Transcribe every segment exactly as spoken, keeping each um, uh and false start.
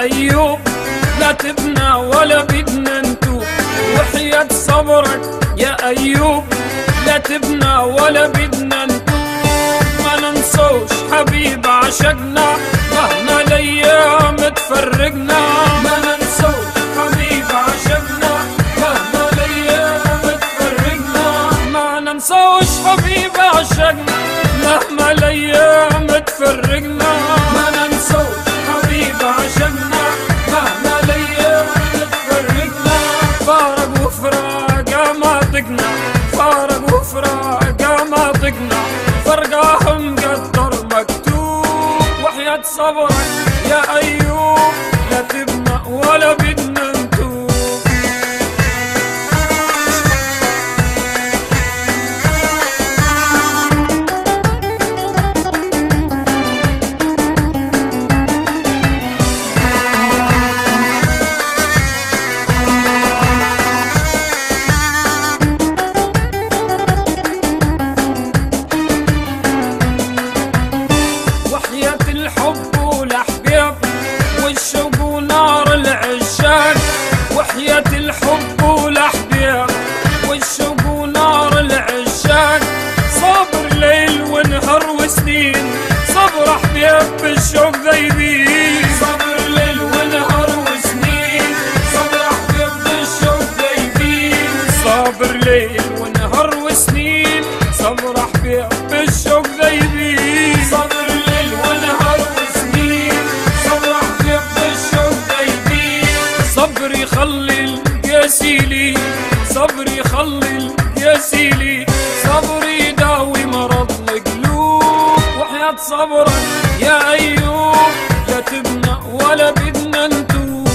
أيوب لا تبنى ولا بدنا نتوب، وحياة صبرك يا أيوب لا تبنى ولا بدنا نتوب. ما ننسوش حبيب عشقنا مهما الأيام تفرقنا، ما ننسوش حبيب عشقنا مهما الأيام تفرقنا، ما ننسوش حبيب عشقنا مهما الأيام تفرقنا، ما ننسوش حبيب عشقنا مهما الأيام تفرقنا. فارق وفراق ما طقنا، فارق وفراق ما طقنا، فرقاه مقدر مكتوب. وحياة صبرك يا أيوب لا تبنى ولا بدنا نتوب. الحب والأحباب والشوق ونار العشاق، وحياة الحب والأحباب والشوق ونار العشاق، صبر ليل ونهر وسنين، صبر أحباب بالشوق ذايبين، صبر ليل ونهر وسنين، صبر أحباب بالشوق ذايبين، صبر ليل ونهر وسنين، صبر أحباب بالشوق ذايبين، صبر ليل ونهر وسنين، صبر أحباب بالشوق ذايبين. صبر يخلي القاسيلي، صبر يخلي القاسيلي، صبر يداوي مرض القلوب. وحياة صبرك يا أيوب لا تبنى ولا بدنا نتوب.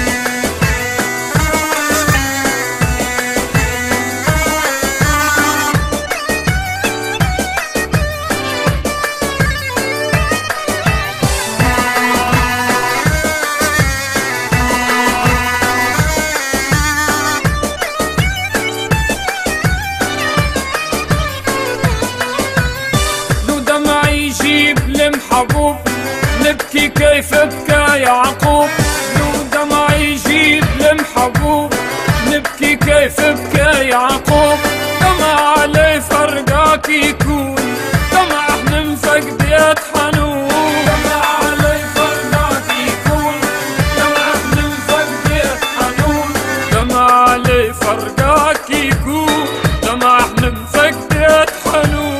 يجيب لمحبوب نبكي كيف بكى يعقوب، لو دمع يجيب لمحبوب نبكي كيف بكى يعقوب. دمع علي فرقاك يكون، دمع من فقدية حنون، دمع علي فرقاك يكون، دمع من فقدية حنون، دمع علي فرقاك يكون، دمع من فقدية حنون.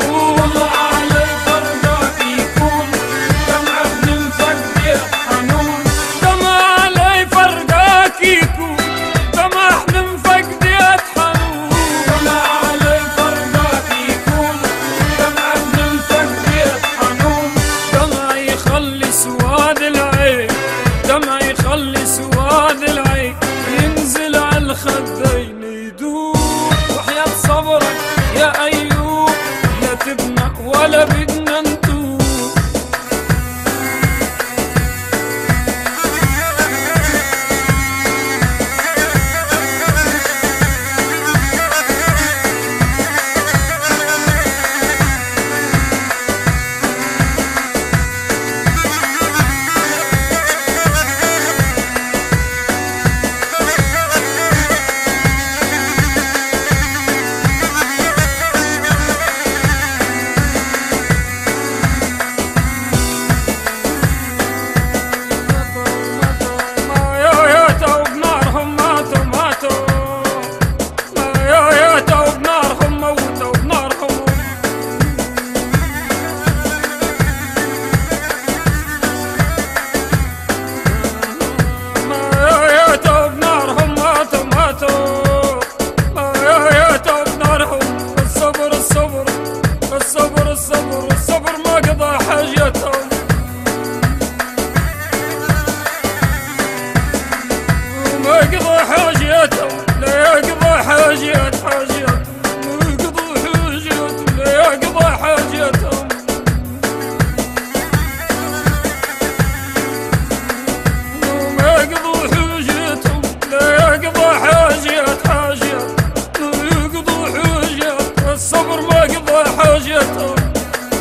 دمع يخلي سواد العين ينزل على الخدين يدوب. وحياة صبرك يا أيوب لا تبنى ولا بدنا نتوب.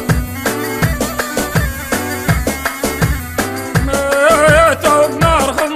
ما يتوب نارهم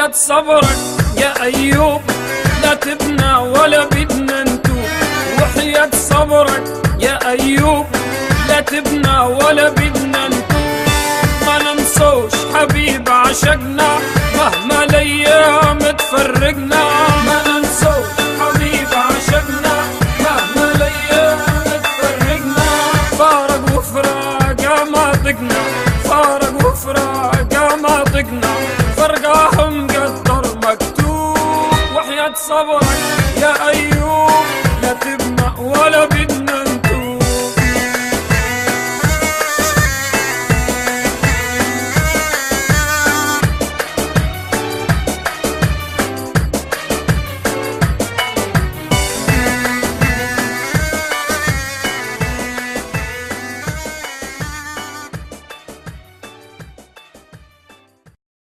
وحياة صبرك يا أيوب لا تبنى ولا بدنا نتوب. وحياة صبرك يا أيوب لا تبنى ولا بدنا نتوب. ما ننسوش حبيب عشقنا مهما الأيام تفرقنا. ما ننسوش حبيب عشقنا مهما الأيام تفرقنا. فارق وفراق ما ضقنا، فارق وفراق ما ضقنا، فرقاه مقدر مكتوب. وحياة صبرك يا أيوب لا تبنى ولا